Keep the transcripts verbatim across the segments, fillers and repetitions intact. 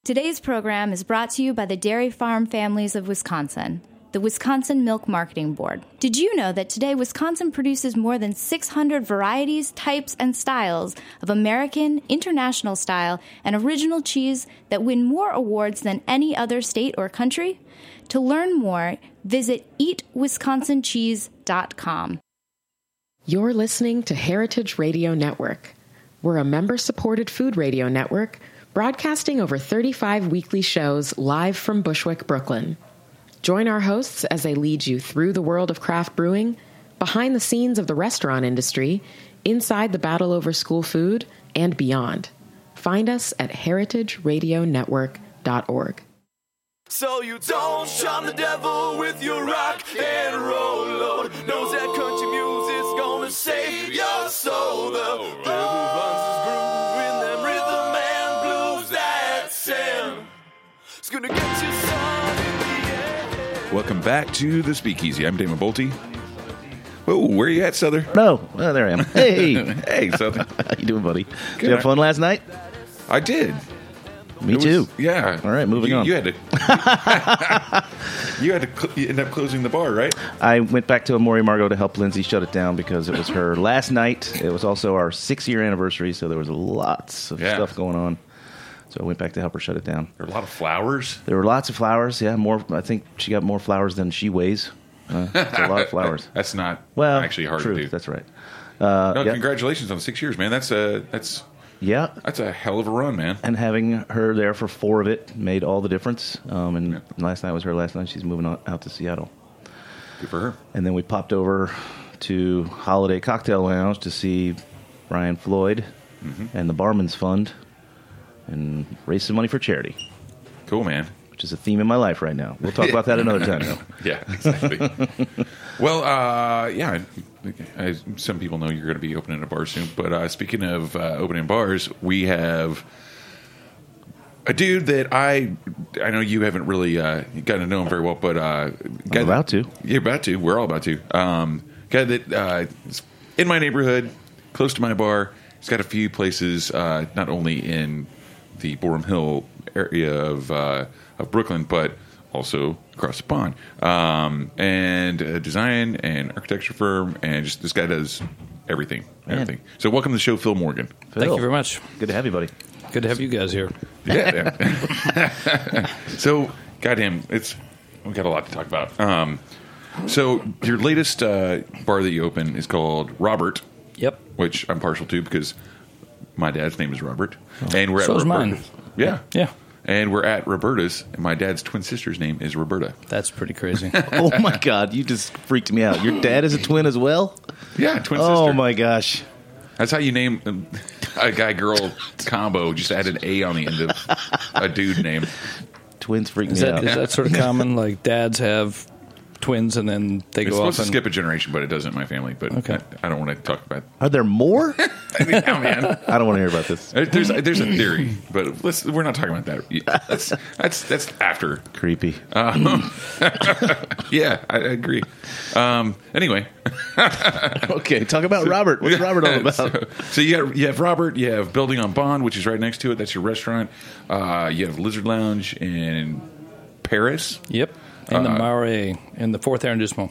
Today's program is brought to you by the Dairy Farm Families of Wisconsin, the Wisconsin Milk Marketing Board. Did you know that today Wisconsin produces more than six hundred varieties, types, and styles of American, international style, and original cheese that win more awards than any other state or country? To learn more, visit eat wisconsin cheese dot com. You're listening to Heritage Radio Network. We're a member-supported food radio network broadcasting over thirty-five weekly shows live from Bushwick, Brooklyn. Join our hosts as they lead you through the world of craft brewing, behind the scenes of the restaurant industry, inside the battle over school food, and beyond. Find us at heritage radio network dot org. So you don't charm the devil with your rock and roll load. Knows that country music's gonna save your soul. The devil runs his groove in them rhythm and blues that Sam. It's gonna get you some in the end. Welcome back to the Speakeasy. I'm Damon Bolte. Whoa, where are you at, Souther? No, oh, there I am. Hey, hey, Souther. How you doing, buddy? Did you have fun last night? I did. Me was, too. Yeah. All right, moving you, on. You had to. you had to cl- you end up closing the bar, right? I went back to Amori Margot to help Lindsay shut it down because it was her last night. It was also our six-year anniversary, so there was lots of yeah. stuff going on. So I went back to help her shut it down. There were a lot of flowers. There were lots of flowers. Yeah, more. I think she got more flowers than she weighs. Uh, it's a lot of flowers. That's not well actually hard true, to do. That's right. Uh, no, yeah. Congratulations on six years, man. That's a that's. Yeah. That's a hell of a run, man. And having her there for four of it made all the difference. Um, and yeah. last night was her last night. She's moving on, out to Seattle. Good for her. And then we popped over to Holiday Cocktail Lounge to see Brian Floyd mm-hmm. and the Barman's Fund and raise some money for charity. Cool, man. Which is a theme in my life right now. We'll talk about that another time, though. Yeah, exactly. Well, uh, yeah, I, some people know you're going to be opening a bar soon. But uh, speaking of uh, opening bars, we have a dude that I I know you haven't really uh, gotten to know him very well, but uh, I'm about to. You're about to. We're all about to. Um, guy that uh, is in my neighborhood, close to my bar. He's got a few places, uh, not only in the Borum Hill area of uh, of Brooklyn, but also across the pond, um, and a design and architecture firm, and just this guy does everything, everything. Man. So welcome to the show, Phil Morgan. Phil. Thank you very much. Good to have you, buddy. Good to have you guys here. Yeah. yeah. So, goddamn, it's we got a lot to talk about. Um, so your latest uh, bar that you open is called Robert. Yep. Which I'm partial to because my dad's name is Robert, oh. and we're so at is mine. Yeah. Yeah. And we're at Roberta's, and my dad's twin sister's name is Roberta. That's pretty crazy. Oh, my God. You just freaked me out. Your dad is a twin as well? Yeah, twin oh, sister. Oh, my gosh. That's how you name a guy-girl combo. Just add an A on the end of a dude name. Twins freak is me that, out. Is that sort of common? Like, dads have twins, and then they it's go off It's supposed and... to skip a generation, but it doesn't in my family. But okay. I, I don't want to talk about it. Are there more? Yeah, man. I don't want to hear about this. There's there's a theory, but let's, we're not talking about that. That's that's, that's after. Creepy. Um, yeah, I, I agree. Um, anyway. Okay, talk about so, Robert. What's Robert all about? So, so you, got, you have Robert, you have Building on Bond, which is right next to it. That's your restaurant. Uh, you have Lizard Lounge in Paris. Yep. In the uh, Marais, in the fourth arrondissement.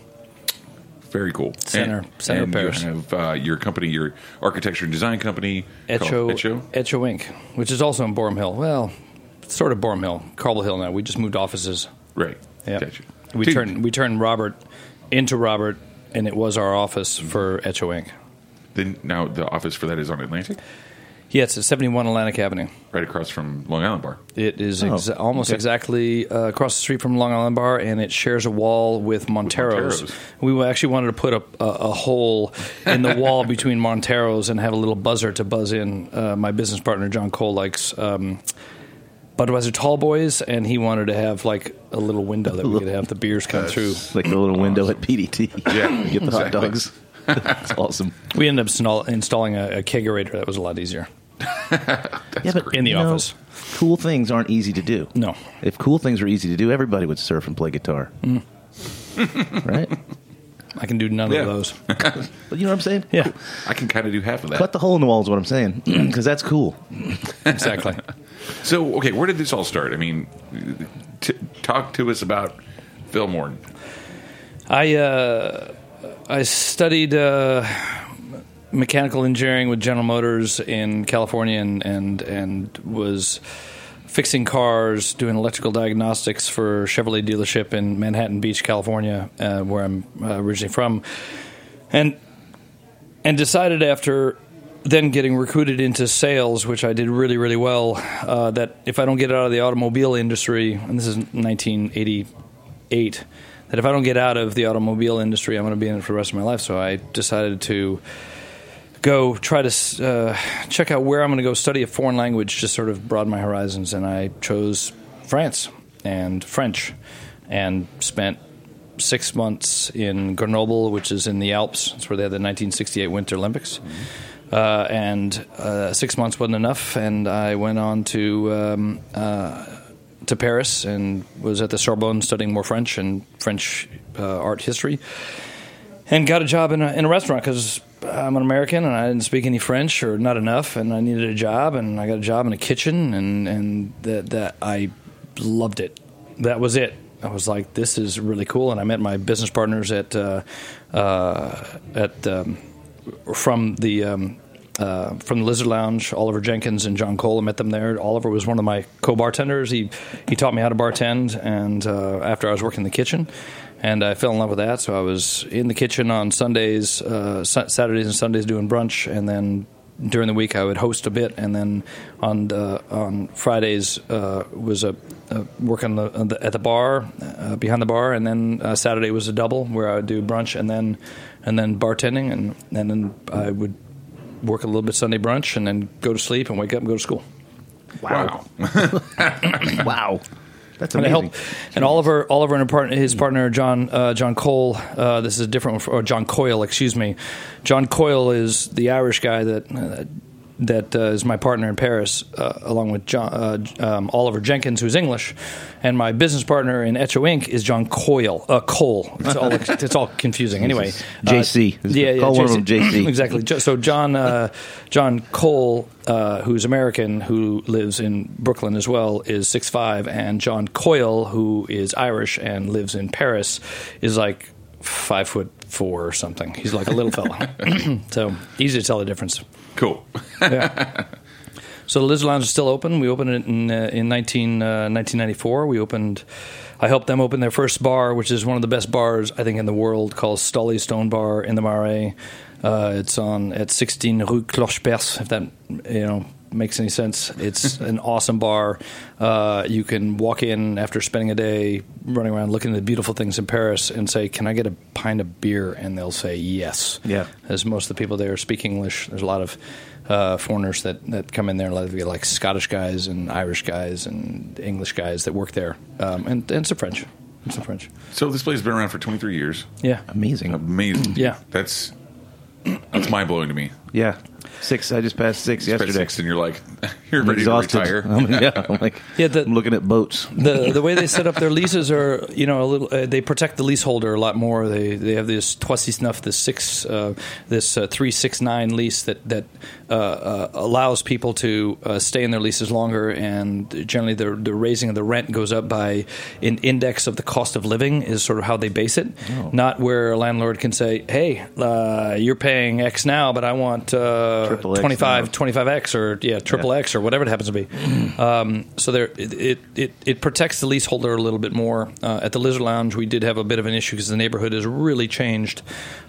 Very cool. Center, and, center and of Paris. You have uh, your company, your architecture and design company, Echo, Echo, Echo Incorporated, which is also in Borum Hill. Well, sort of Borum Hill, Cobble Hill now. We just moved offices. Right. Yeah. Gotcha. We Dude. turned we turned Robert into Robert, and it was our office for Echo Incorporated. Then now the office for that is on Atlantic. Yeah, it's at seventy-one Atlantic Avenue. Right across from Long Island Bar. It is exa- oh, almost okay. exactly uh, across the street from Long Island Bar, and it shares a wall with Montero's. With Montero's. We actually wanted to put a, a, a hole in the wall between Montero's and have a little buzzer to buzz in. Uh, my business partner, John Cole, likes um, Budweiser Tall Boys, and he wanted to have like a little window that we could have the beers come through. Like the little window awesome. At P D T. Yeah. Get the exactly. hot dogs. That's awesome. We ended up install- installing a, a kegerator. That was a lot easier. Yeah, but in the know, office. Cool things aren't easy to do. No. If cool things were easy to do, everybody would surf and play guitar. Mm. Right? I can do none Yeah. of those. But you know what I'm saying? Yeah, I can kind of do half of that. Cut the hole in the wall is what I'm saying, because that's cool. exactly. So, okay, where did this all start? I mean, t- talk to us about Phil Morton. I uh, I studied uh, mechanical engineering with General Motors in California, and and, and was fixing cars, doing electrical diagnostics for Chevrolet dealership in Manhattan Beach, California, uh, where I'm uh, originally from, and and decided after then getting recruited into sales, which I did really, really well, uh, that if I don't get out of the automobile industry, and this is nineteen eighty-eight, that if I don't get out of the automobile industry, I'm going to be in it for the rest of my life. So I decided to go try to uh, check out where I'm going to go study a foreign language, just sort of broaden my horizons. And I chose France and French, and spent six months in Grenoble, which is in the Alps. That's where they had the nineteen sixty-eight Winter Olympics. Mm-hmm. Uh, and uh, six months wasn't enough, and I went on to um, uh, to Paris and was at the Sorbonne studying more French and French uh, art history, and got a job in a, in a restaurant because I'm an American and I didn't speak any French, or not enough, and I needed a job, and I got a job in a kitchen, and, and that, that I loved it. That was it. I was like, this is really cool, and I met my business partners at uh, uh, at um, from the um, uh, from the Lizard Lounge, Oliver Jenkins and John Cole. I met them there. Oliver was one of my co-bartenders. He he taught me how to bartend, and uh, after I was working in the kitchen, and I fell in love with that. So I was in the kitchen on Sundays, uh, Saturdays and Sundays doing brunch, and then during the week I would host a bit, and then on uh, on Fridays uh, was a, a work on the, on the at the bar uh, behind the bar, and then uh, Saturday was a double where I would do brunch and then and then bartending, and and then I would work a little bit Sunday brunch, and then go to sleep and wake up and go to school. Wow, wow. That's And, I amazing. helped, and Oliver, Oliver and partner, his partner John uh, John Cole. Uh, this is a different one, for, or John Coyle, excuse me. John Coyle is the Irish guy that uh, that uh, is my partner in Paris, uh, along with John, uh, um, Oliver Jenkins, who's English, and my business partner in Etcho Incorporated is John Coyle. Uh, Cole. It's all it's all confusing. Anyway, J C. Uh, yeah, yeah, Call one J C. of them J C. Exactly. So John uh, John Cole, uh, who's American, who lives in Brooklyn as well, is six five, and John Coyle, who is Irish and lives in Paris, is like five foot four or something. He's like a little fella. So easy to tell the difference. Cool. Yeah. So the Lizard Lounge is still open. We opened it in uh, in nineteen, uh, nineteen ninety-four. We opened. I helped them open their first bar, which is one of the best bars I think in the world, called Stolly Stone Bar in the Marais. Uh, it's on at sixteen Rue Cloche-Perce, if that you know makes any sense. It's an awesome bar. Uh, you can walk in after spending a day running around looking at the beautiful things in Paris and say, "Can I get a pint of beer?" And they'll say yes. Yeah. As most of the people there speak English. There's a lot of uh, foreigners that, that come in there, like, like Scottish guys and Irish guys and English guys that work there, um, and, and some French. And some French. So this place has been around for twenty-three years. Yeah. Amazing. Amazing. Yeah. That's that's mind blowing to me. Yeah. Six. I just passed six Spread yesterday. six, and you're like, you're I'm ready exhausted. to retire. I'm, yeah, I'm like, Yeah, the- I'm looking at boats. the the way they set up their leases are, you know, a little. Uh, they protect the leaseholder a lot more. They they have this trois six neuf, this six, uh, this uh, three six nine lease that that uh, uh, allows people to uh, stay in their leases longer, and generally the the raising of the rent goes up by an index of the cost of living is sort of how they base it. Oh. Not where a landlord can say, hey, uh, you're paying X now, but I want uh, Triple X twenty-five now. twenty-five X or yeah triple Yeah. X or whatever it happens to be. Um, so there, it, it, it, it protects the leaseholder a little bit more. Uh, at the Lizard Lounge, we did have a bit of an issue because the neighborhood has really changed,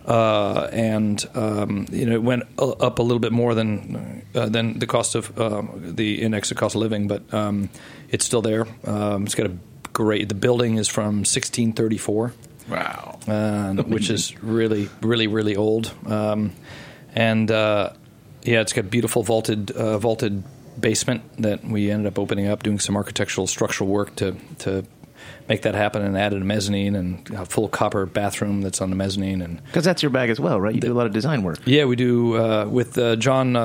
uh, and um, you know it went up a little bit more than uh, than the cost of um, the index of cost of living, but um, it's still there. Um, it's got a great. The building is from sixteen thirty-four. Wow. Uh, which is really, really, really old. Um, and uh, yeah, it's got beautiful vaulted uh, vaulted basement that we ended up opening up, doing some architectural structural work to to make that happen, and added a mezzanine and a full copper bathroom that's on the mezzanine. And Because that's your bag as well, right? You do a lot of design work. yeah, we do uh, with uh, John uh,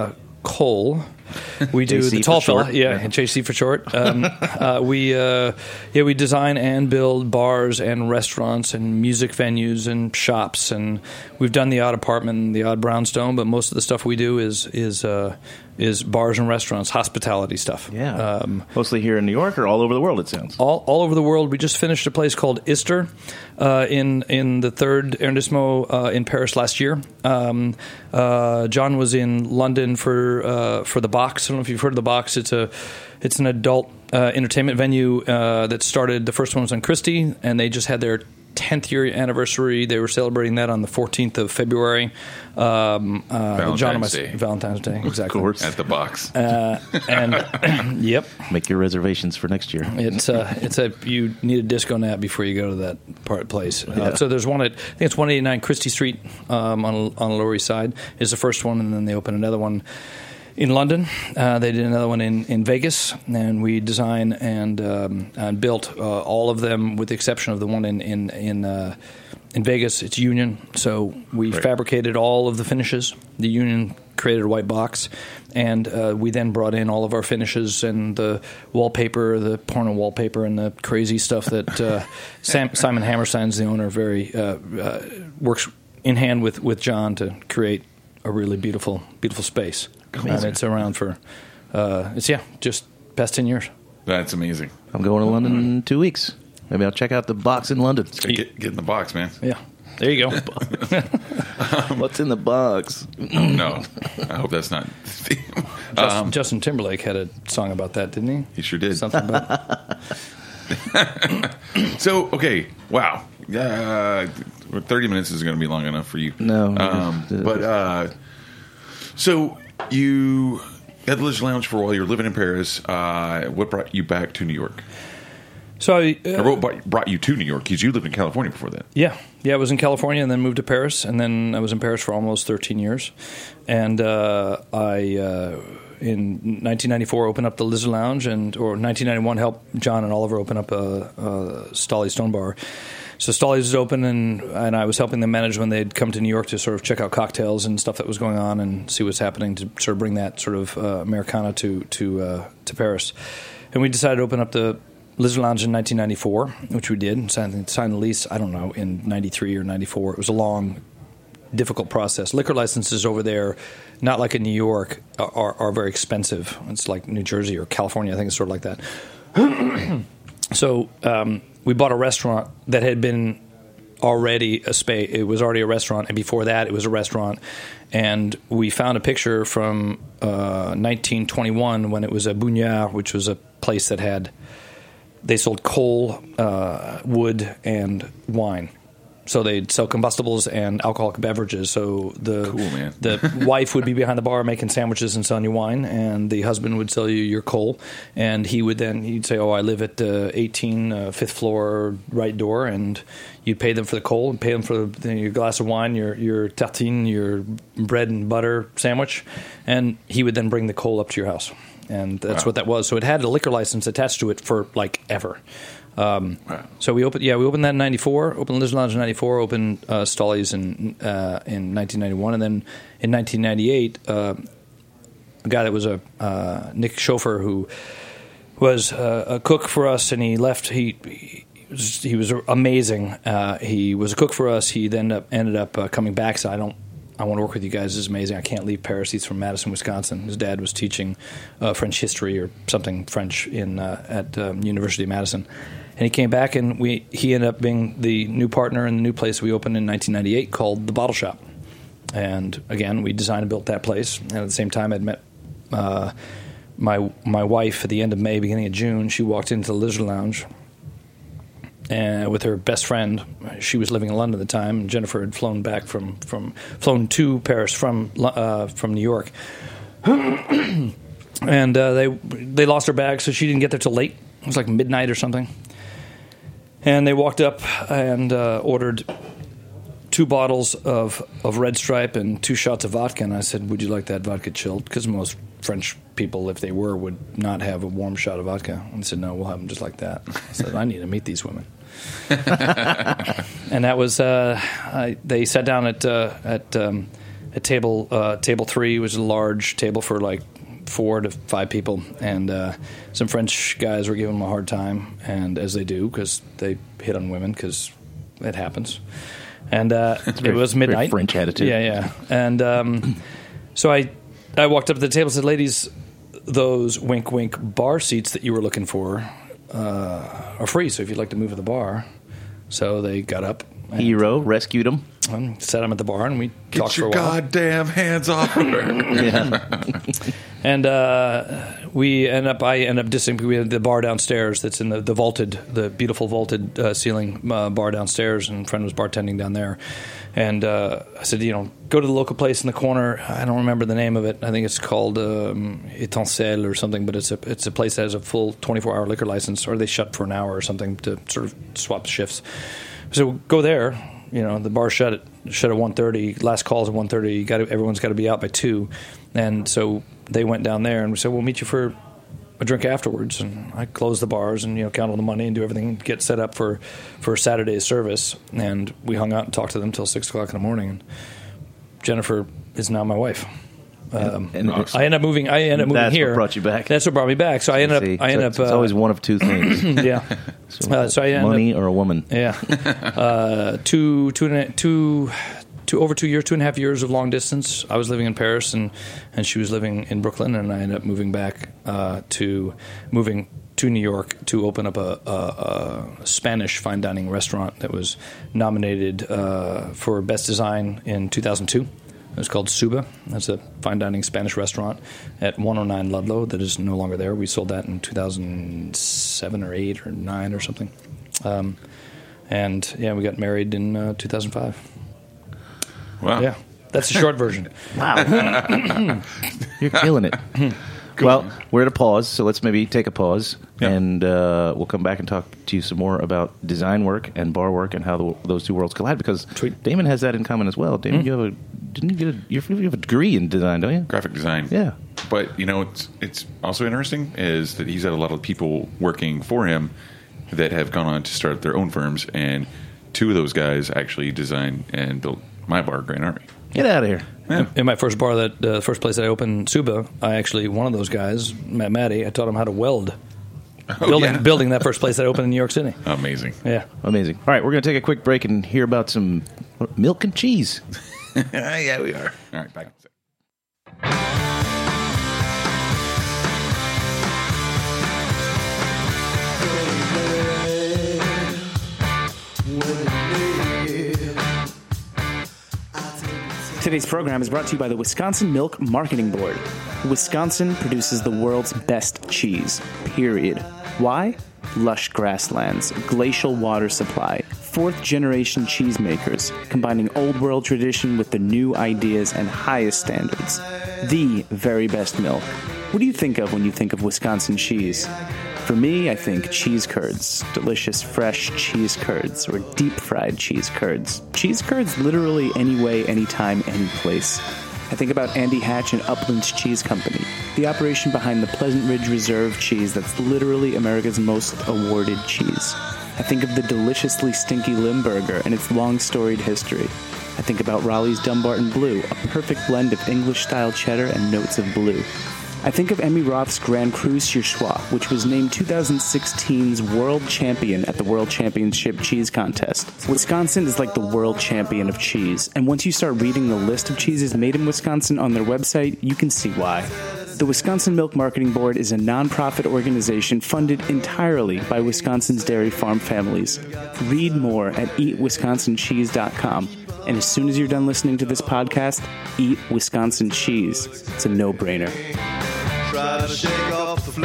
Cole. We do J C the tall for short. fella, yeah, Yeah. and J C for short. Um, uh, we uh, yeah we design and build bars and restaurants and music venues and shops, and we've done the odd apartment and the odd brownstone, but most of the stuff we do is is uh, is bars and restaurants, hospitality stuff. Yeah. Um, Mostly here in New York or all over the world, it sounds. all, all over the world. We just finished a place called Ister uh, in in the third arrondissement uh, in Paris last year. Um, uh, John was in London for uh, for the Box. I don't know if you've heard of the Box. It's a it's an adult uh, entertainment venue uh, that started. The first one was on Christie, and they just had their tenth year anniversary. They were celebrating that on the fourteenth of February. Um, uh, Valentine's John and my, Day. Valentine's Day, exactly. Of course. At the Box. Uh, and yep. Make your reservations for next year. It's uh, it's a you need a disco nap before you go to that part place. Uh, Yeah. So there's one at I think it's one eighty-nine Christie Street um, on on the Lower East Side is the first one, and then they opened another one in London. Uh, they did another one in, in Vegas, and we design and um, and built uh, all of them with the exception of the one in in in. Uh, In Vegas, it's Union, so we Right. fabricated all of the finishes. The Union created a white box, and uh, we then brought in all of our finishes and the wallpaper, the porno wallpaper, and the crazy stuff that uh, Sam, Simon Hammerstein's the owner. Very uh, uh, works in hand with, with John to create a really beautiful, beautiful space. And it's around for uh, it's yeah, just past ten years. That's amazing. I'm going to London in two weeks. Maybe I'll check out the Box in London. Get, get in the box, man. Yeah, there you go. What's in the box? Oh, no. I hope that's not the theme. Justin, Um, Justin Timberlake had a song about that, didn't he? he sure did. Something about So, okay. Wow. Uh, thirty minutes is going to be long enough for you. No. Um, but, uh, so you had the Liz Lounge for a while. You were living in Paris. Uh, what brought you back to New York? so. I, Or uh, what brought- brought you to New York? Because you lived in California before that. yeah, yeah. I was in California and then moved to Paris, and then I was in Paris for almost thirteen years. And uh, I, uh, in nineteen ninety-four, opened up the Lizard Lounge, and or nineteen ninety-one helped John and Oliver open up a, a Stolly Stone Bar. So Stolly's was open, and and I was helping them manage when they'd come to New York to sort of check out cocktails and stuff that was going on and see what's happening to sort of bring that sort of uh, Americana to to uh, to Paris. And we decided to open up the Lizard Lounge in nineteen ninety-four, which we did. Signed, signed the lease, I don't know, in ninety-three or ninety-four. It was a long, difficult process. Liquor licenses over there, not like in New York, are, are very expensive. It's like New Jersey or California. I think it's sort of like that. So um, we bought a restaurant that had been already a space. It was already a restaurant, and before that, it was a restaurant. And we found a picture from uh, nineteen twenty-one when it was a Bougnard, which was a place that had they sold coal, uh, wood, and wine. So they'd sell combustibles and alcoholic beverages. So the Cool, man. the wife would be behind the bar making sandwiches and selling you wine, and the husband would sell you your coal. And he would then he'd say, "Oh, I live at uh, eighteen, uh, fifth floor, right door," and you'd pay them for the coal and pay them for the, your glass of wine, your your tartine, your bread and butter sandwich, and he would then bring the coal up to your house. And that's Wow. what that was. So it had a liquor license attached to it for like ever. Um, Wow. So we opened, yeah, we opened that in ninety-four. Opened Lizard Lounge in ninety-four. Opened uh, Stolly's in uh, in nineteen ninety-one, and then in nineteen ninety-eight, uh, a guy that was a uh, Nick Schofer who was uh, a cook for us, and he left. He he was, he was amazing. Uh, he was a cook for us. He then up, ended up uh, coming back. So I don't. I want to work with you guys. This is amazing. I can't leave Paris. He's from Madison, Wisconsin. His dad was teaching uh, French history or something French in uh, at um, University of Madison. And he came back, and we he ended up being the new partner in the new place we opened in nineteen ninety-eight called The Bottle Shop. And again, we designed and built that place. And at the same time, I'd met uh, my my wife at the end of May, beginning of June. She walked into the Lizard Lounge and with her best friend. She was living in London at the time, and Jennifer had flown back from, from flown to Paris from uh, from New York. And uh, they they lost her bag, so she didn't get there till late. It was like midnight or something. And they walked up and uh, ordered two bottles of, of Red Stripe and two shots of vodka. And I said, "Would you like that vodka chilled?" Because most French people, if they were, would not have a warm shot of vodka. And they said, "No, we'll have them just like that." I said, "I need to meet these women." And that was uh, I, they sat down at uh, at um, at table uh, table three was a large table for like four to five people, and uh, some French guys were giving him a hard time, and as they do, because they hit on women, because it happens. And uh, very, it was midnight. French attitude. Yeah, yeah. And um, so I, I walked up to the table and said, "Ladies, those wink wink bar seats that you were looking for uh, are free. So if you'd like to move to the bar." So they got up. And, Hero rescued them. And sat them at the bar, and we Get talked for a your while. goddamn hands off her. Yeah. And uh, we end up, I end up dissing. We had the bar downstairs that's in the, the vaulted, the beautiful vaulted uh, ceiling uh, bar downstairs, and a friend was bartending down there. And uh, I said, you know, go to the local place in the corner. I don't remember the name of it. I think it's called um, Etancelle or something, but it's a it's a place that has a full twenty-four hour liquor license, or they shut for an hour or something to sort of swap shifts. So go there. You know, the bar shut at shut at one thirty. Last call's at one thirty. You got to, everyone's got to be out by two. And so they went down there, and we said, we'll meet you for a drink afterwards. And I closed the bars and, you know, count all the money and do everything, get set up for, for Saturday's service. And we hung out and talked to them until six o'clock in the morning. And Jennifer is now my wife. Um, And- and- I ended up moving. I ended up moving That's what here. brought you back. That's what brought me back. So I ended See, up. I so ended it's, up. it's uh, always one of two things: yeah. Uh, so I ended money up, or a woman. Yeah, uh, two, two, and a, two, two, over two years, two and a half years of long distance. I was living in Paris, and, and she was living in Brooklyn, and I ended up moving back uh, to moving to New York to open up a, a, a Spanish fine dining restaurant that was nominated uh, for Best Design in two thousand two. It was called Suba. That's a fine dining Spanish restaurant at one oh nine Ludlow that is no longer there. We sold that in two thousand seven or eight or nine or something. Um, and, yeah, we got married in uh, two thousand five. Wow. Yeah, that's the short version. Wow. You're killing it. Well, we're at a pause, so let's maybe take a pause, Yeah. and uh, we'll come back and talk to you some more about design work and bar work and how the, those two worlds collide, because Sweet. Damon has that in common as well. Damon, Mm-hmm. you have a didn't you get a you have a degree in design, don't you? Graphic design. Yeah. But, you know, it's it's also interesting is that he's had a lot of people working for him that have gone on to start their own firms, and two of those guys actually designed and built my bar, Grand Army. Get out of here. Yeah. In my first bar, that the uh, first place that I opened, Suba, I actually, one of those guys, Matt Matty, I taught him how to weld. Oh, building, yeah. building that first place that opened in New York City. Amazing. Yeah. Amazing. All right, we're going to take a quick break and hear about some milk and cheese. Yeah, we are. All right, back. Today's program is brought to you by the Wisconsin Milk Marketing Board. Wisconsin produces the world's best cheese, period. Why? Lush grasslands, glacial water supply, fourth-generation cheesemakers, combining old-world tradition with the new ideas and highest standards. The very best milk. What do you think of when you think of Wisconsin cheese? For me, I think cheese curds, delicious fresh cheese curds, or deep-fried cheese curds. Cheese curds literally any way, anytime, any place. I think about Andy Hatch and Upland's Cheese Company, the operation behind the Pleasant Ridge Reserve cheese that's literally America's most awarded cheese. I think of the deliciously stinky Limburger and its long storied history. I think about Raleigh's Dumbarton Blue, a perfect blend of English-style cheddar and notes of blue. I think of Emmy Roth's Grand Cru sur Soie, which was named two thousand sixteen's World Champion at the World Championship Cheese Contest. Wisconsin is like the world champion of cheese, and once you start reading the list of cheeses made in Wisconsin on their website, you can see why. The Wisconsin Milk Marketing Board is a nonprofit organization funded entirely by Wisconsin's dairy farm families. Read more at eat wisconsin cheese dot com. And as soon as you're done listening to this podcast, eat Wisconsin cheese. It's a no-brainer. Try to shake off the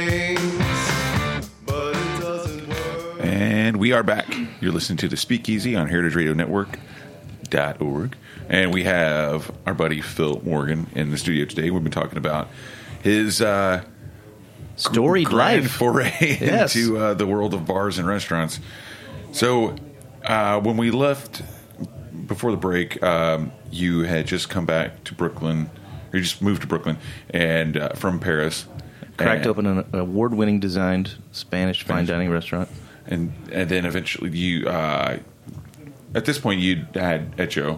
flames, but it doesn't work. And we are back. You're listening to the Speakeasy on heritage radio network dot org. And we have our buddy Phil Morgan in the studio today. We've been talking about his uh, Storied grand life. foray Yes. into uh, the world of bars and restaurants. So uh, when we left before the break, um, you had just come back to Brooklyn. Or you just moved to Brooklyn and uh, from Paris. Cracked and, open an award-winning designed Spanish fine Spanish. dining restaurant. And and then eventually you, uh, at this point, you had Echo.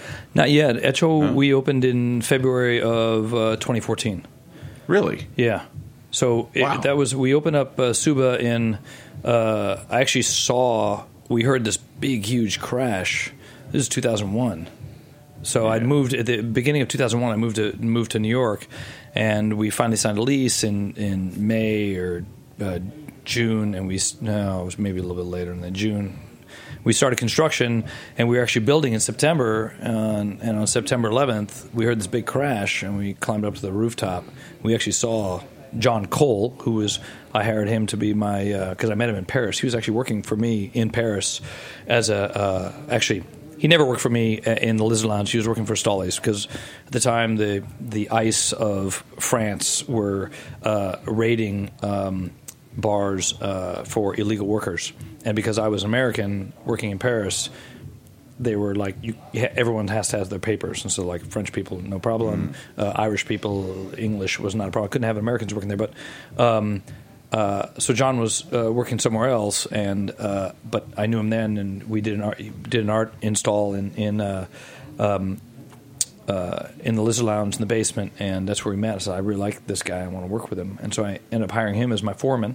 Not yet. Echo, No. we opened in February of uh, twenty fourteen. Really? Yeah. So it, Wow. that was we opened up uh, Suba in. Uh, I actually saw. We heard this big, huge crash. This is two thousand one. So Yeah. I'd moved at the beginning of two thousand one. I moved to moved to New York, and we finally signed a lease in in May or uh, June, and we no, it was maybe a little bit later than June. We started construction, and we were actually building in September. Uh, and on September eleventh, we heard this big crash, and we climbed up to the rooftop. We actually saw John Cole, who was I hired him to be my because uh, I met him in Paris. He was actually working for me in Paris as a uh, actually. He never worked for me in the Lizard Lounge. He was working for Stollies because at the time the the ICE of France were uh, raiding um, bars uh, for illegal workers, and because I was American working in Paris, they were like, you, everyone has to have their papers, and so like French people, no problem. Mm. Uh, Irish people, English was not a problem. Couldn't have Americans working there, but. Um, Uh, so John was uh, working somewhere else, and uh, but I knew him then, and we did an art, did an art install in in uh, um, uh, in the Lizard Lounge in the basement, and that's where we met. So I really like this guy. I want to work with him, and so I ended up hiring him as my foreman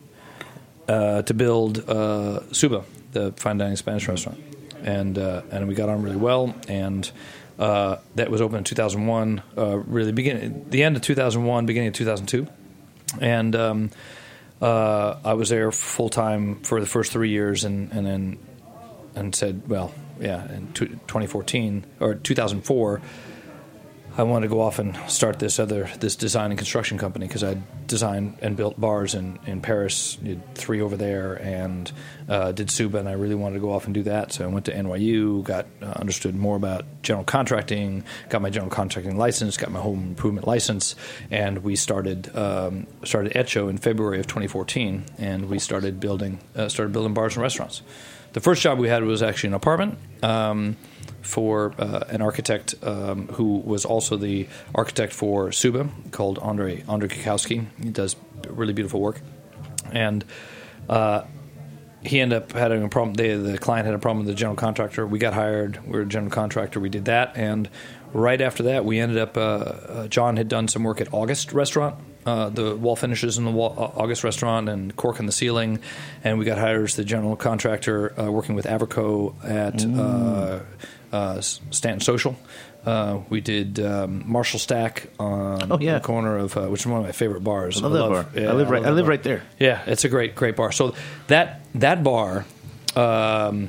uh, to build uh, Suba, the fine dining Spanish restaurant, and uh, and we got on really well, and uh, that was open in two thousand one, uh, really beginning the end of two thousand one, beginning of two thousand two, and. Um, Uh, I was there full time for the first three years, and, and then and said, well, yeah, in twenty fourteen or two thousand four, I wanted to go off and start this other this design and construction company because I designed and built bars in, in Paris, did three over there, and uh, did Suba, and I really wanted to go off and do that. So I went to N Y U, got uh, understood more about general contracting, got my general contracting license, got my home improvement license, and we started um, started Echo in February of twenty fourteen, and we started building uh, started building bars and restaurants. The first job we had was actually an apartment. Um, for uh, an architect um, who was also the architect for Suba, called Andre Andre Kukowski. He does really beautiful work, and uh, he ended up having a problem. They, the client had a problem with the general contractor. We got hired. We were a general contractor. We did that, and right after that, we ended up. Uh, uh, John had done some work at August Restaurant. Uh, the wall finishes in the wall, uh, August Restaurant and cork in the ceiling, and we got hired as the general contractor uh, working with Averco at uh, uh, Stanton Social. Uh, we did um, Marshall Stack on oh, yeah. the corner of, uh, which is one of my favorite bars. I love, I love that bar. Yeah, I live right. I, I live bar. right there. Yeah, it's a great, great bar. So that that bar um,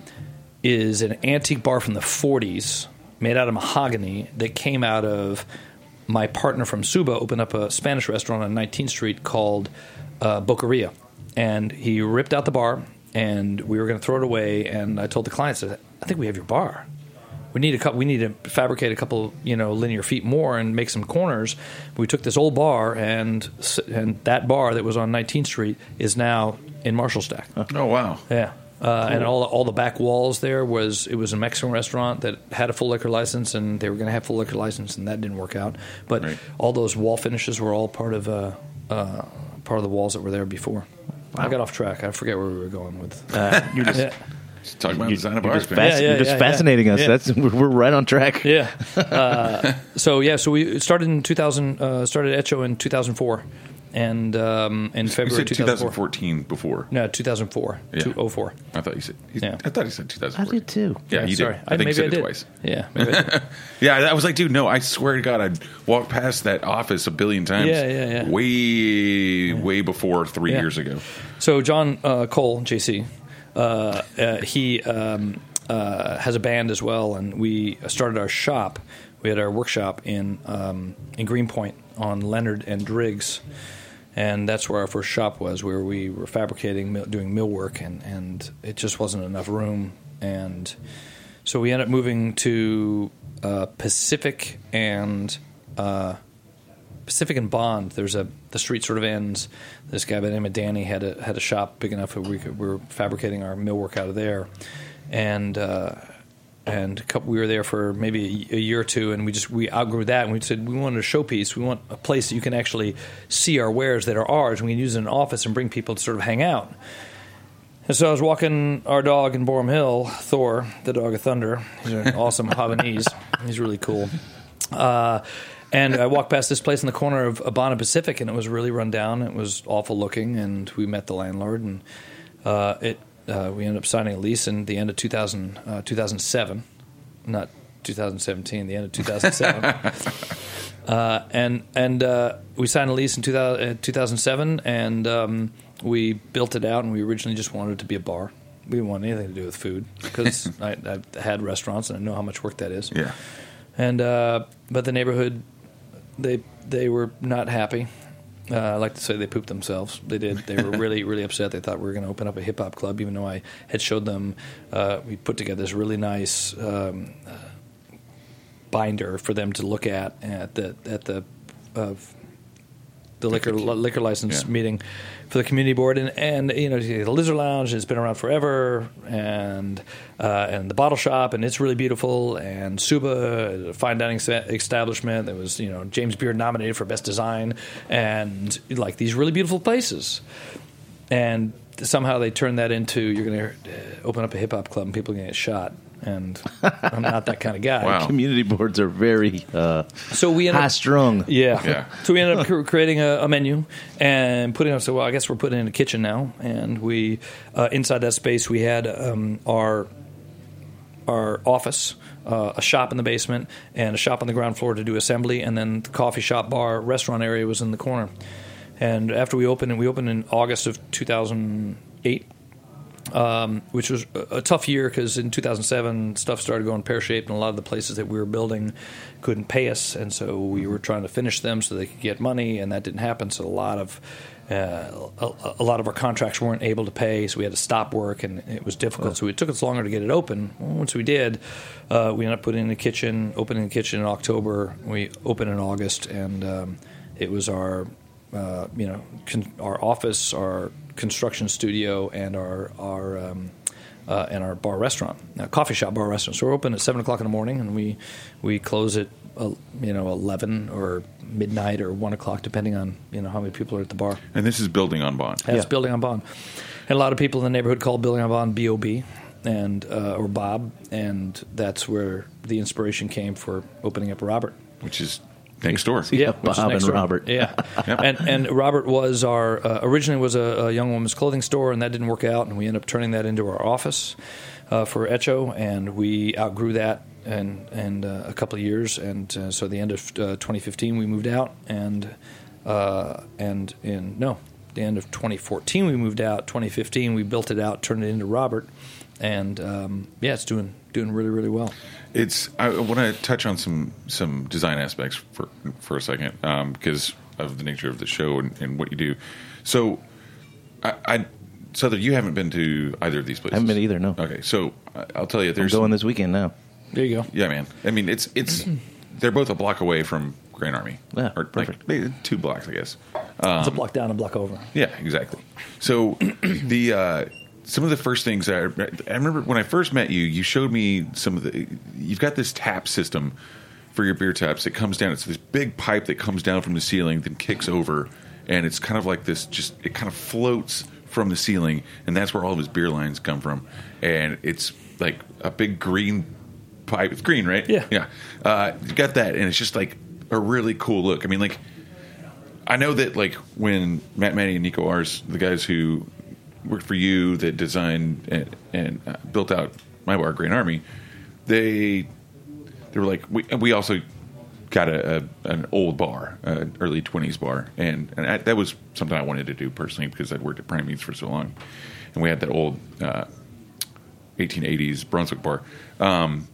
is an antique bar from the forties, made out of mahogany, that came out of. My partner from Suba opened up a Spanish restaurant on nineteenth Street called uh, Boqueria, and he ripped out the bar, and we were going to throw it away. And I told the client, I said, "I think we have your bar. We need a couple, we need to fabricate a couple, you know, linear feet more and make some corners." We took this old bar, and and that bar that was on nineteenth Street is now in Marshall Stack. Oh wow! Yeah. Uh, cool. And all the, all the back walls there was it was a Mexican restaurant that had a full liquor license, and they were going to have full liquor license, and that didn't work out. But right. all those wall finishes were all part of uh, uh, part of the walls that were there before. Wow. I got off track. I forget where we were going with. Uh, you're just, yeah. just talking about you're, design of you're bars. Just, fasc- yeah, yeah, you're just yeah, fascinating yeah. us. Yeah. That's we're right on track. Yeah. Uh, so yeah, so we started in two thousand. Uh, started Echo in two thousand four. And um, in February you said two thousand four. twenty fourteen before. No, two thousand four. Yeah. two thousand four. I thought you said. Yeah. I thought he said two thousand four. I did too. Yeah, yeah you sorry. did. I, I think maybe you said I did. it twice. Yeah. Maybe I did. Yeah, I was like, dude, no, I swear to God, I'd walked past that office a billion times. Yeah, yeah, yeah. Way, yeah. way before three yeah. years ago. So John uh, Cole, J C, uh, uh, he um, uh, has a band as well, and we started our shop. We had our workshop in um, in Greenpoint on Leonard and Driggs. And that's where our first shop was, where we were fabricating, doing millwork, and, and it just wasn't enough room. And so we ended up moving to uh, Pacific and uh, Pacific and Bond. There's a the street sort of ends. This guy by the name of Danny had a had a shop big enough that we could, we were fabricating our millwork out of there, and. Uh, And a couple, we were there for maybe a, a year or two, and we just we outgrew that, and we said we wanted a showpiece. We want a place that you can actually see our wares that are ours, and we can use it in an office and bring people to sort of hang out. And so I was walking our dog in Borum Hill, Thor, the dog of thunder. He's an awesome Havanese. He's really cool. Uh, and I walked past this place in the corner of Abana Pacific, and it was really run down. It was awful looking, and we met the landlord, and uh, it uh, we ended up signing a lease in the end of two thousand, uh, two thousand seven, not two thousand seventeen, the end of two thousand seven. uh, and and uh, we signed a lease in two thousand, uh, two thousand seven, and um, we built it out, and we originally just wanted it to be a bar. We didn't want anything to do with food because I, I had restaurants and I know how much work that is. Yeah. And uh, but the neighborhood, they they were not happy. Uh, I like to say they pooped themselves. They did. They were really really upset. They thought we were going to open up a hip hop club, even though I had showed them. Uh, we put together this really nice um, uh, binder for them to look at at the at the. Uh, the liquor liquor license yeah. meeting for the community board, and, and you know the Lizard Lounge has been around forever, and uh, and the Bottle Shop, and it's really beautiful, and Suba, a fine dining establishment that was you know James Beard nominated for best design, and like these really beautiful places, and somehow they turned that into you're going to open up a hip hop club and people are going to get shot. And I'm not that kind of guy. Wow. Community boards are very uh, so we ended high up, strung. Yeah. yeah. So we ended up cr- creating a, a menu and putting up. So well, I guess we're putting in a kitchen now. And we uh, inside that space we had um, our our office, uh, a shop in the basement, and a shop on the ground floor to do assembly. And then the coffee shop, bar, restaurant area was in the corner. And after we opened, and we opened in August of two thousand eight. Um, which was a, a tough year because in two thousand seven stuff started going pear-shaped and a lot of the places that we were building couldn't pay us, and so we were trying to finish them so they could get money, and that didn't happen. So a lot of uh, a, a lot of our contracts weren't able to pay, so we had to stop work, and it was difficult. So it took us longer to get it open. Well, once we did, uh, we ended up putting in the kitchen, opening the kitchen in October. We opened in August, and um, it was our uh, you know con- our office, our construction studio, and our our um, uh, and our bar restaurant, uh, coffee shop bar restaurant. So we're open at seven o'clock in the morning, and we we close at uh, you know eleven or midnight or one o'clock, depending on you know how many people are at the bar. And this is building on Bond. That's yeah. building on Bond. And a lot of people in the neighborhood call building on Bond B O B, and uh, or Bob, and that's where the inspiration came for opening up Robert, which is. Next door. Yeah, Bob and door. Robert. Yeah. Yep. And and Robert was our, uh, originally was a, a young woman's clothing store, and that didn't work out, and we ended up turning that into our office uh, for Echo, and we outgrew that in, in uh, a couple of years, and uh, so at the end of uh, twenty fifteen we moved out, and uh, and in, no, the end of twenty fourteen we moved out, twenty fifteen we built it out, turned it into Robert, and um, yeah, it's doing doing really, really well. It's. I want to touch on some, some design aspects for for a second um, because of the nature of the show and, and what you do. So, I, I Souther, you haven't been to either of these places. I haven't been either. No. Okay, so I'll tell you, there's I'm going some, this weekend now. There you go. Yeah, man. I mean, it's it's they're both a block away from Grand Army. Yeah, or perfect. Like, two blocks, I guess. Um, it's a block down, a block over. Yeah, exactly. So the. Uh, Some of the first things I, I remember when I first met you, you showed me some of the. You've got this tap system for your beer taps. It comes down. It's this big pipe that comes down from the ceiling, then kicks over, and it's kind of like this. Just it kind of floats from the ceiling, and that's where all of his beer lines come from. And it's like a big green pipe. It's green, right? Yeah, yeah. Uh, you got that, and it's just like a really cool look. I mean, like I know that like when Matt, Manny, and Nico Ars, the guys who worked for you that designed and, and uh, built out my bar, Grand Army. They they were like we we also got a, a an old bar, an early twenties bar, and and I, that was something I wanted to do personally because I'd worked at Prime Meats for so long, and we had that old uh, eighteen eighties Brunswick bar. Um,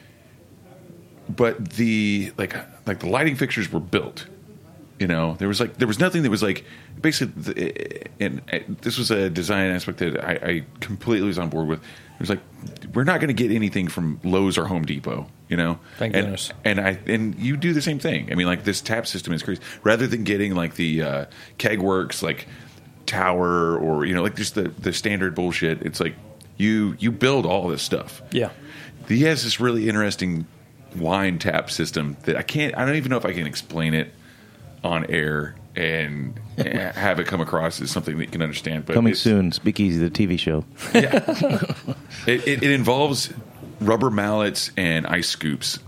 but the like like the lighting fixtures were built. You know, there was like there was nothing that was like basically, and this was a design aspect that I, I completely was on board with. It was like we're not going to get anything from Lowe's or Home Depot, you know. Thank and, goodness. And I and you do the same thing. I mean, like this tap system is crazy. Rather than getting like the uh, Kegworks like tower or you know like just the the standard bullshit, it's like you you build all this stuff. Yeah, he has this really interesting wine tap system that I can't. I don't even know if I can explain it on air and have it come across as something that you can understand. But coming soon, Speakeasy, the T V show. Yeah, it, it, it involves rubber mallets and ice scoops,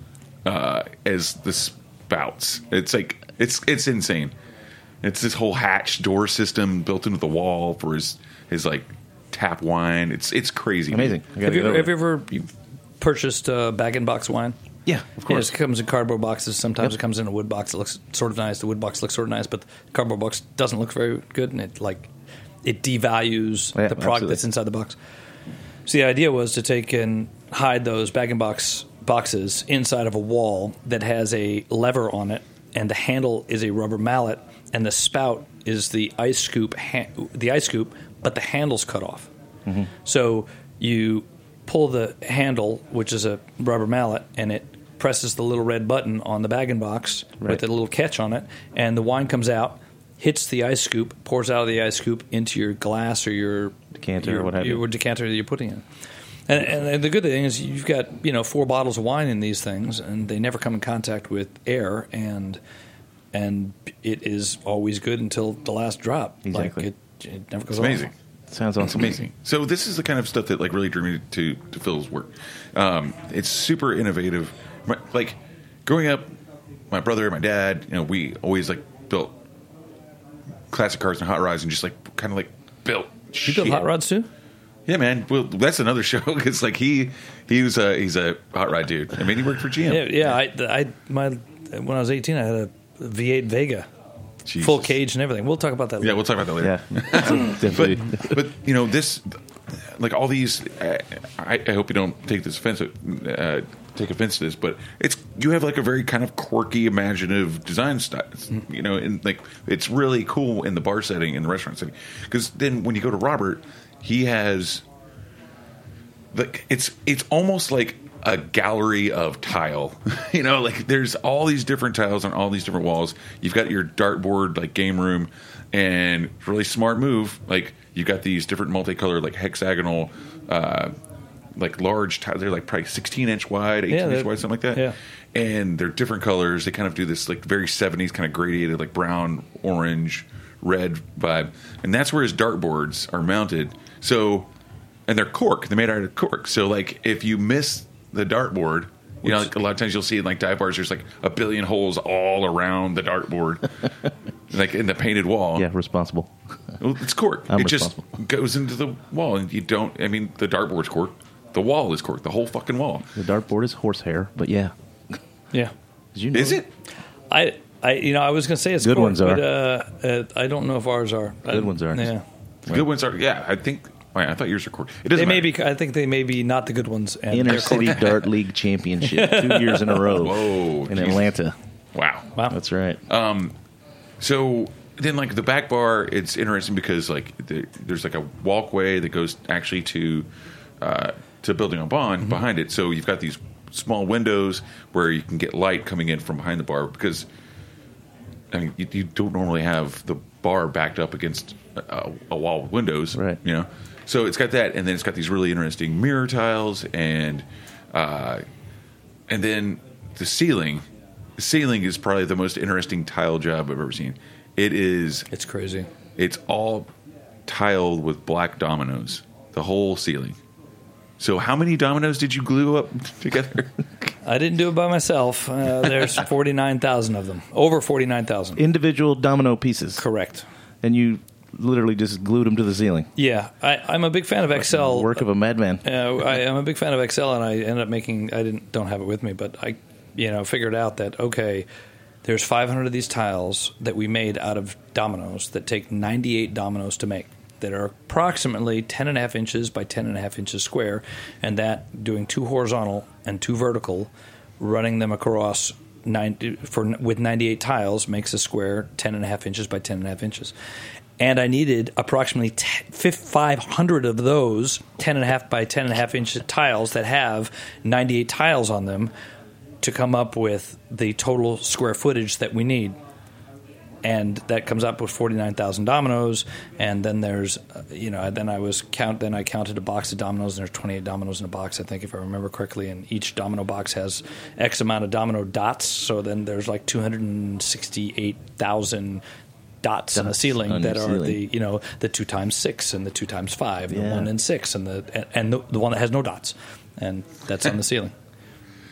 uh, as the spouts. It's like it's it's insane. It's this whole hatch door system built into the wall for his his like tap wine. It's it's crazy. Amazing. Have you, ever, have you ever purchased uh, bag and box wine? Yeah, of course. Yeah, it comes in cardboard boxes. Sometimes Yep. it comes in a wood box. It looks sort of nice. The wood box looks sort of nice, but the cardboard box doesn't look very good, and it like it devalues Yeah, the product absolutely. that's inside the box. So the idea was to take and hide those bag and box boxes inside of a wall that has a lever on it, and the handle is a rubber mallet, and the spout is the ice scoop. Ha- the ice scoop, but the handle's cut off. Mm-hmm. So you pull the handle, which is a rubber mallet, and it presses the little red button on the bag-in-box Right. with a little catch on it, and the wine comes out, hits the ice scoop, pours out of the ice scoop into your glass or your Decanter or your, what have you. your decanter that you're putting in. And, and the good thing is you've got you know four bottles of wine in these things, and they never come in contact with air, and and it is always good until the last drop. Exactly. Like it, it never goes It's amazing. off. Sounds It's awesome. amazing. So this is the kind of stuff that like really drew me to to Phil's work. Um, it's super innovative. My, like growing up, my brother, my dad, you know, we always like built classic cars and hot rods, and just like kind of like built. You build hot rods too? Yeah, man. Well, that's another show because like he he was a he's a hot rod dude. I mean, he worked for G M. Yeah, yeah. I, I, my, when I was eighteen, I had a V eight Vega, Jesus. full cage and everything. We'll talk about that later. Yeah, we'll talk about that later. Yeah, definitely. But but you know this, like all these. I, I I hope you don't take this offensive. Uh, take offense to this, but it's you have like a very kind of quirky, imaginative design style. You know, and like it's really cool in the bar setting, in the restaurant setting. Because then when you go to Robert, he has like it's it's almost like a gallery of tile. You know, like there's all these different tiles on all these different walls. You've got your dartboard like game room, and really smart move. Like you've got these different multicolored like hexagonal. Uh, like large tiles, they're like probably sixteen inch wide, eighteen Yeah, inch wide, something like that. yeah. And they're different colors. They kind of do this like very seventies kind of gradiated, like brown, orange, red vibe. And that's where his dartboards are mounted. So, and they're cork. They're made out of cork. So, like, if you miss the dartboard, you know, like a lot of times you'll see in like dive bars, there's like a billion holes all around the dartboard, like in the painted wall. Yeah, responsible. Well, it's cork. I'm it just responsible. goes into the wall, and you don't. I mean, the dartboard's cork. The wall is cork. The whole fucking wall. The dartboard is horsehair, but yeah. Yeah. Did you know Is it? I, I, you know, I was going to say it's Good cork, ones are. but uh, uh, I don't know if ours are. Good ones are. Yeah. The good ones are. Yeah, I think. Wait, I thought yours were cork. It doesn't They may matter. be. I think they may be not the good ones. And Inner they're cork. City Dart League Championship, two years in a row. Whoa, in geez. Atlanta. Wow. Wow. That's right. So then, like the back bar, it's interesting because like the, there's like a walkway that goes actually to uh, to Building on Bond Mm-hmm. behind it. So you've got these small windows where you can get light coming in from behind the bar because I mean you, you don't normally have the bar backed up against a, a wall with windows, Right. You know, so it's got that, and then it's got these really interesting mirror tiles, and uh, and then the ceiling. The ceiling is probably the most interesting tile job I've ever seen. It is. It's crazy. It's all tiled with black dominoes. The whole ceiling. So how many dominoes did you glue up together? I didn't do it by myself. Uh, there's forty-nine thousand of them. Over forty-nine thousand. Individual domino pieces. Correct. And you literally just glued them to the ceiling. Yeah, I, I'm a big fan of Excel. Work of a madman. Uh, I, I'm a big fan of Excel, and I ended up making. I didn't don't have it with me, but I, you know, figured out that okay, there's five hundred of these tiles that we made out of dominoes that take ninety-eight dominoes to make. That are approximately ten and a half inches by ten and a half inches square, and that doing two horizontal and two vertical, running them across nine for with ninety-eight tiles makes a square ten and a half inches by ten and a half inches. And I needed approximately five hundred of those ten and a half by ten and a half inch tiles that have ninety-eight tiles on them to come up with the total square footage that we need. And that comes up with forty-nine thousand dominoes, and then there's, uh, you know, then I was count. Then I counted a box of dominoes, and there's twenty-eight dominoes in a box, I think, if I remember correctly. And each domino box has X amount of domino dots. So then there's like two hundred sixty-eight thousand dots on the Dots ceiling on that your are ceiling. the, you know, the two times six and the two times five, and Yeah. the one and six, and the and, and the, the one that has no dots, and that's on the ceiling.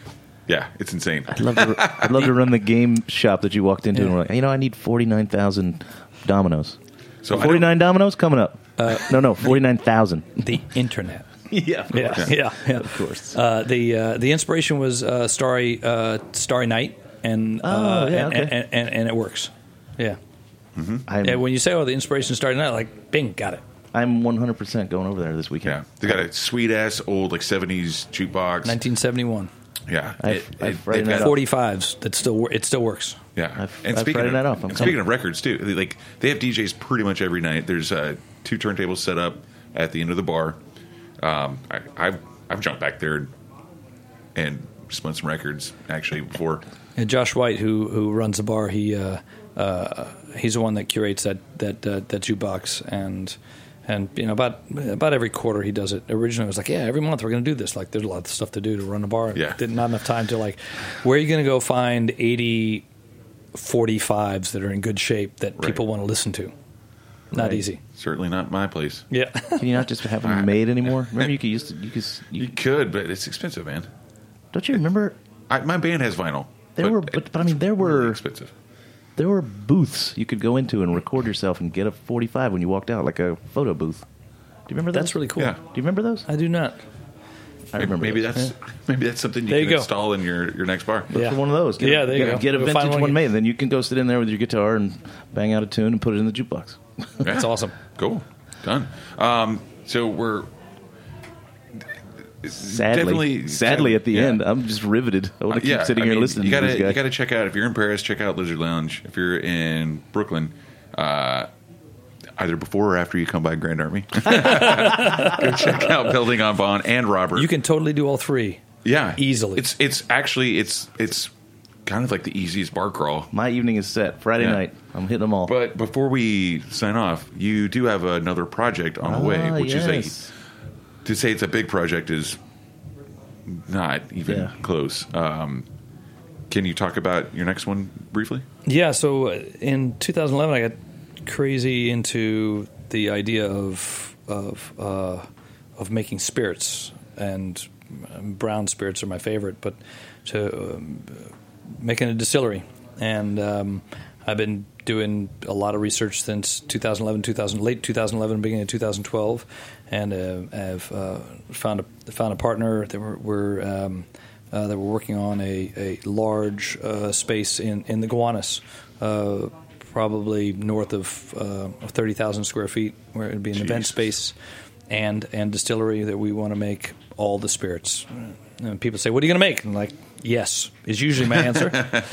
Yeah, it's insane. I'd love to. I'd love to run the game shop that you walked into Yeah. and were like, you know, I need forty nine thousand dominoes. So I forty nine dominoes coming up. Uh, no, no, forty nine thousand. The internet. Yeah, of Yeah, course. yeah, yeah. Of course. Uh, the uh, the inspiration was uh, Starry uh, Starry Night, and Oh, uh, yeah, and, okay. and, and, and it works. Yeah. I'm, Yeah. When you say, "Oh, the inspiration Starry Night," like, bing, got it. I'm one hundred percent going over there this Yeah, weekend. they got a sweet ass old like seventies jukebox. nineteen seventy-one. Yeah, I've- It- I've it- Friday they've night got- off. forty-fives. That still wor- it still works. Yeah, I've- and I've speaking Friday of night off. I'm and speaking coming. of records too, they, like they have D Js pretty much every night. There's uh, two turntables set up at the end of the bar. Um, I, I've I've jumped back there and spun some records actually before. And Josh White, who who runs the bar, he uh, uh, he's the one that curates that that uh, that jukebox, and and you know about about every quarter he does it. Originally, it was like, yeah, every month we're going to do this. Like, there's a lot of stuff to do to run a bar. Yeah. Did not enough time to like, where are you going to go find eighty forty-fives that are in good shape that Right. people want to listen to? Not Right. easy. Certainly not my place. Yeah. Can you not just have them made anymore? Remember, you could use to, you could. You, You could, but it's expensive, man. don't you remember? I, my band has vinyl. There were, but, but I mean, there it's really were expensive. there were booths you could go into and record yourself and get a forty-five when you walked out, like a photo booth. Do you remember those? That's really cool. Yeah. Do you remember those? I do not. I remember. Maybe those. that's maybe that's something you There can you go. install in your, your next bar. Look Yeah. for one of those. Get Yeah, a, there you get, go. Get a We'll find vintage one one you- made, then you can go sit in there with your guitar and bang out a tune and put it in the jukebox. That's awesome. Cool, done. Um, so we're Sadly, Definitely- sadly, at the yeah. end, I'm just riveted. I want to keep sitting I here mean, listening you gotta, to these guys. You got to check out, if you're in Paris, check out Lizard Lounge. If you're in Brooklyn, uh, either before or after you come by Grand Army, go check out Building on Bond and Robert. You can totally do all three. yeah, easily. It's it's actually it's it's kind of like the easiest bar crawl. My evening is set. Friday Yeah. night. I'm hitting them all. But before we sign off, you do have another project on the way, Ah, which yes. is a to say it's a big project is not even Yeah. close. Um, can you talk about your next one briefly? Yeah, so uh, in two thousand eleven, I got crazy into the idea of of uh, of making spirits, and um, brown spirits are my favorite. But to um, making a distillery, and um, I've been doing a lot of research since two thousand eleven, two thousand, late two thousand eleven, beginning of two thousand twelve, and uh, have uh, found a found a partner that we're. we're um, Uh, that we're working on a, a large uh, space in, in the Gowanus, uh, probably north of, uh, of thirty thousand square feet, where it would be an event Jesus. space and and distillery that we want to make all the spirits. And people say, what are you going to make? And I'm like, yes, is usually my answer.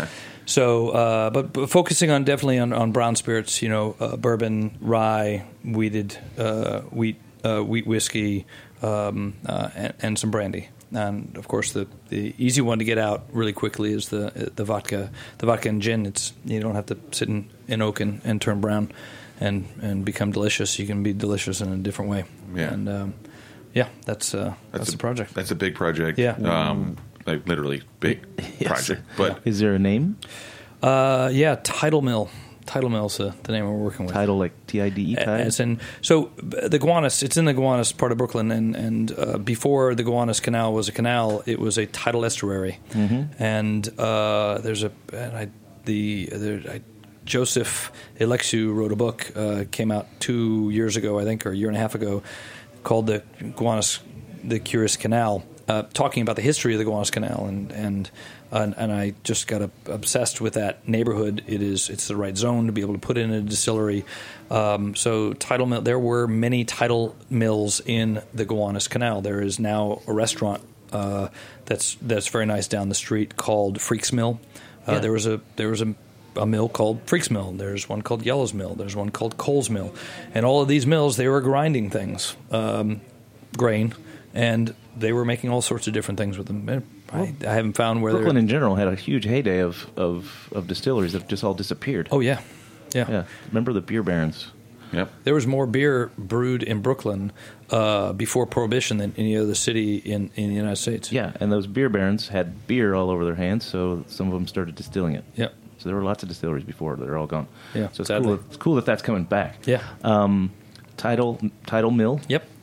So, uh, but, but focusing on definitely on, on brown spirits, you know, uh, bourbon, rye, wheated, uh, wheat, uh, wheat whiskey, um, uh, and, and some brandy. And of course, the, the easy one to get out really quickly is the the vodka, the vodka and gin. It's you don't have to sit in, in oak and, and turn brown, and, and become delicious. You can be delicious in a different way. Yeah. And um, yeah, that's uh, that's, a, the project. That's a big project. Yeah. Um, like literally big project. But Is there a name? Uh, yeah, Tidal Mill. Tidal Mill's the, the name we're working with. Title like T I D E? Tide? As in, so b- the Gowanus, it's in the Gowanus part of Brooklyn, and and uh, before the Gowanus Canal was a canal, it was a tidal estuary, Mm-hmm. and uh, there's a and I, the there, I, Joseph Alexiou wrote a book, uh, came out two years ago, I think, or a year and a half ago, called the Gowanus, the Curious Canal, uh, talking about the history of the Gowanus Canal, and and. And, and I just got uh, obsessed with that neighborhood. It is it's the right zone to be able to put in a distillery. Um, so tidal mill. There were many tidal mills in the Gowanus Canal. There is now a restaurant uh, that's that's very nice down the street called Freaks Mill. Uh, Yeah. There was a there was a, a mill called Freaks Mill. There's one called Yellow's Mill. There's one called Cole's Mill. And all of these mills, they were grinding things, um, grain, and they were making all sorts of different things with them. I, I haven't found where Brooklyn they're... in general had a huge heyday of, of, of distilleries that just all disappeared. Oh, yeah. yeah. Yeah. Remember the beer barons? yep. There was more beer brewed in Brooklyn uh, before Prohibition than any other city in, in the United States. Yeah, and those beer barons had beer all over their hands, so some of them started distilling it. Yep. So there were lots of distilleries before; they're all gone. Yeah, so it's sadly. cool. It's cool that that's coming back. Yeah. Um, Tidal Tidal Mill. Yep.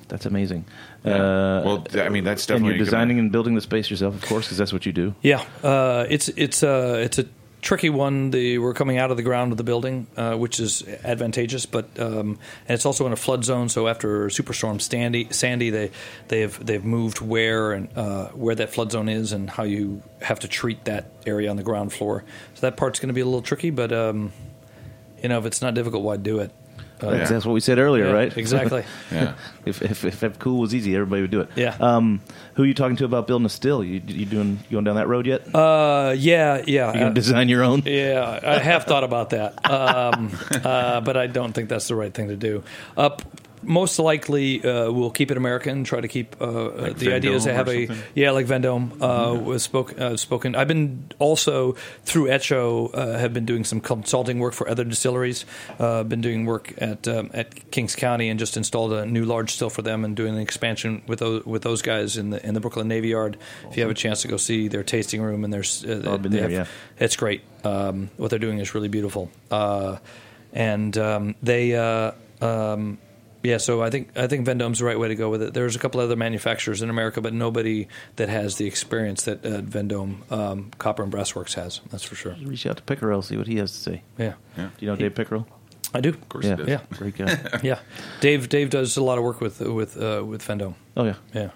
that's amazing. Yeah. Uh, well, I mean, that's and definitely you're designing gonna... and building the space yourself, of course, because that's what you do. Yeah, uh, it's it's uh, it's a tricky one. The, we're coming out of the ground of the building, uh, which is advantageous, but um, and it's also in a flood zone. So after Superstorm Sandy, Sandy, they they've they've moved where and uh, where that flood zone is and how you have to treat that area on the ground floor. So that part's going to be a little tricky, but um, you know, if it's not difficult, why do it? Uh, yeah. That's what we said earlier, yeah, right? Exactly. yeah. If, if if if cool was easy, everybody would do it. Yeah. Um, who are you talking to about building a still? You you doing you going down that road yet? Uh, yeah, yeah. You gonna uh, design your own? Yeah, I have thought about that, um, uh, but I don't think that's the right thing to do. Uh, most likely, uh, we'll keep it American. Try to keep uh, like the ideas to have a something? yeah, like Vendome uh, mm-hmm. was spoken. Uh, spoken. I've been also through Echo uh, have been doing some consulting work for other distilleries. Uh, been doing work at um, at Kings County and just installed a new large still for them and doing an expansion with those with those guys in the in the Brooklyn Navy Yard. Awesome. If you have a chance to go see their tasting room and their uh, I've been there, have, yeah, it's great. Um, what they're doing is really beautiful, uh, and um, they. Uh, um, Yeah, so I think I think Vendome's the right way to go with it. There's a couple other manufacturers in America, but nobody that has the experience that uh, Vendome um, Copper and Brassworks has. That's for sure. Reach out to Pickerel, see what he has to say. Yeah, yeah. Do you know Dave Pickerel? I do. Of course, yeah, he does. Yeah, great guy. yeah, Dave. Dave does a lot of work with with uh, with Vendome. Oh yeah, yeah.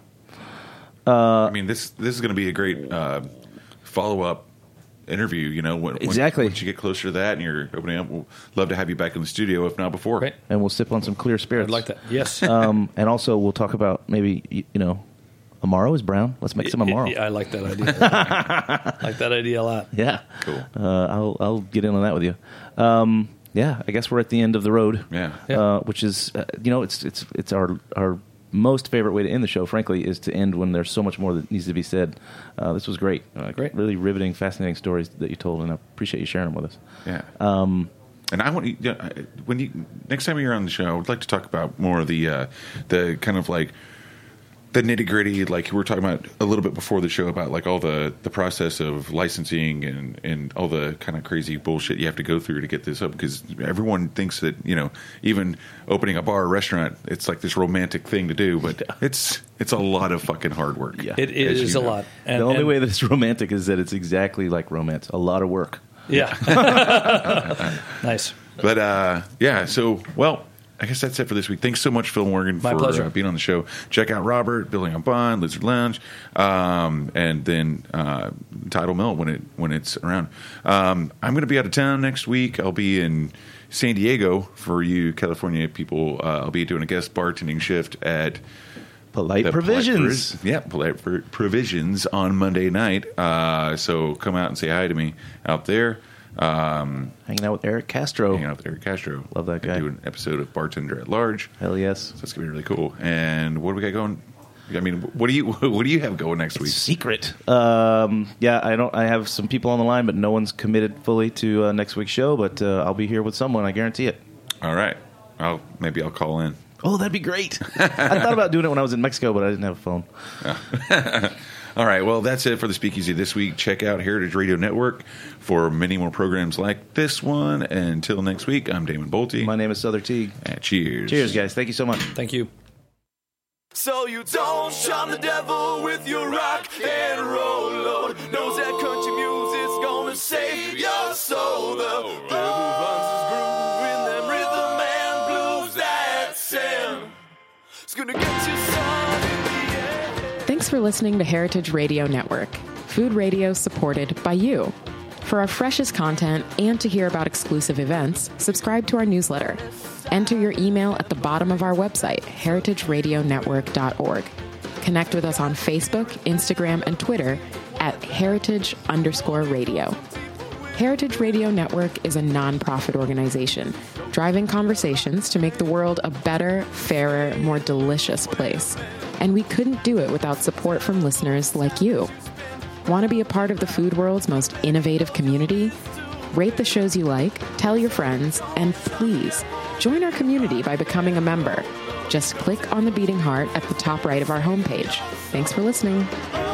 Uh, I mean, this this is going to be a great uh, follow up interview. You know, when, exactly. When, once you get closer to that and you're opening up, we'll love to have you back in the studio, if not before. Right. And we'll sip on some clear spirits. I'd like that. Yes. um, and also we'll talk about maybe you know, Amaro is brown. Let's make some Amaro. Yeah, I like that idea. I like that idea a lot. Yeah. Cool. Uh, I'll I'll get in on that with you. Um, yeah, I guess we're at the end of the road. Yeah. Yeah. Uh, which is uh, you know it's it's it's our our most favorite way to end the show, frankly, is to end when there's so much more that needs to be said. Uh, this was great. Uh, great. Really riveting, fascinating stories that you told, and I appreciate you sharing them with us. Yeah. Um, and I want you, yeah, when you next time you're on the show, I would like to talk about more of the uh, the kind of like the nitty gritty, like we were talking about a little bit before the show about like all the, the process of licensing and, and all the kind of crazy bullshit you have to go through to get this up, because everyone thinks that, you know, even opening a bar or restaurant, it's like this romantic thing to do, but it's it's a lot of fucking hard work. Yeah. It is you a know. lot. And, the only and, way that it's romantic is that it's exactly like romance. A lot of work. Yeah. Nice. But uh, yeah, so well, I guess that's it for this week. Thanks so much, Phil Morgan, My for pleasure. uh, being on the show. Check out Robert, Building on Bond, Lizard Lounge, um, and then uh, Tidal Mill when it when it's around. Um, I'm going to be out of town next week. I'll be in San Diego for you California people. Uh, I'll be doing a guest bartending shift at Polite the Provisions. Polite, yeah, Polite Pro- Provisions on Monday night. Uh, so come out and say hi to me out there. Um, Hanging out with Eric Castro. hanging out with Eric Castro. Love that guy. I do an episode of Bartender at Large. Hell yes. So it's gonna be really cool. And what do we got going? I mean, what do you what do you have going next week? Secret. Um, yeah, I don't. I have some people on the line, but no one's committed fully to uh, next week's show. But uh, I'll be here with someone. I guarantee it. All right. I'll maybe I'll call in. Oh, that'd be great. I thought about doing it when I was in Mexico, but I didn't have a phone. All right. Well, that's it for the Speakeasy this week. Check out Heritage Radio Network for many more programs like this one. And until next week, I'm Damon Bolte. My name is Souther Teague. And cheers. Cheers, guys. Thank you so much. Thank you. So you don't charm the devil with your rock and roll load. Knows that country music's gonna save your soul. The devil runs his groove in them rhythm and blues that sound. It's gonna get you some in the end. Thanks for listening to Heritage Radio Network, food radio supported by you. For our freshest content and to hear about exclusive events, subscribe to our newsletter. Enter your email at the bottom of our website, heritage radio network dot org. Connect with us on Facebook, Instagram, and Twitter at heritage underscore radio. Heritage Radio Network is a nonprofit organization driving conversations to make the world a better, fairer, more delicious place. And we couldn't do it without support from listeners like you. Want to be a part of the food world's most innovative community? Rate the shows you like, tell your friends, and please join our community by becoming a member. Just click on the beating heart at the top right of our homepage. Thanks for listening.